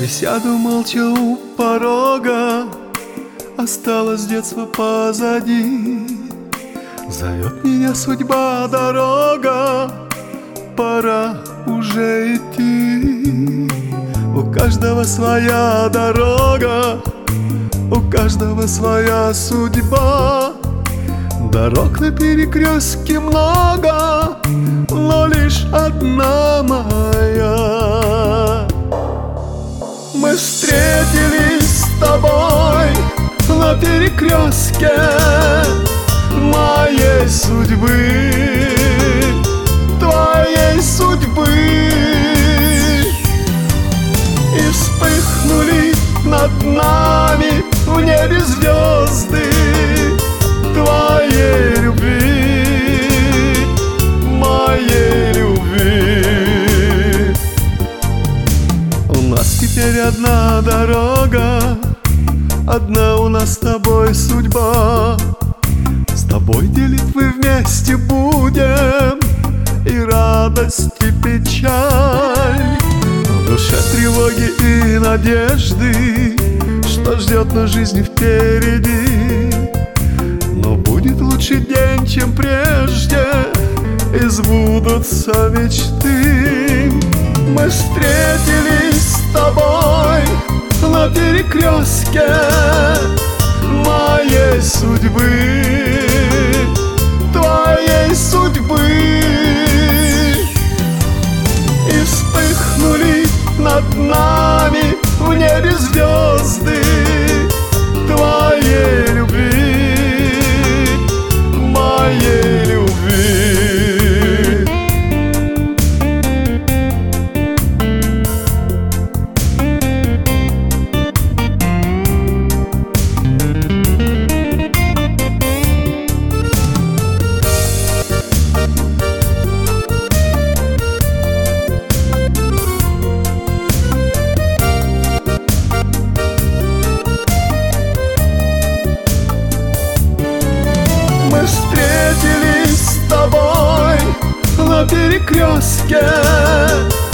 Сяду молча у порога, осталось детство позади. Зовет меня судьба, дорога, пора уже идти. У каждого своя дорога, у каждого своя судьба. Дорог на перекрестке много, но лишь одна моя. Мы встретились с тобой на перекрестке моей судьбы, твоей судьбы. И вспыхнули над нами в небе звезды твоей любви, моей любви. У нас теперь одна дорога, одна у нас с тобой судьба. С тобой делить мы вместе будем и радость, и печаль. В душе тревоги и надежды, что ждет нас жизнь впереди. Но будет лучше день, чем прежде, и сбудутся мечты. Мы встретились с тобой на перекрестке моей судьбы, твоей судьбы. И вспыхнули над нами в небе звезды твоей любви, моей любви. Мы встретились с тобой на перекрестке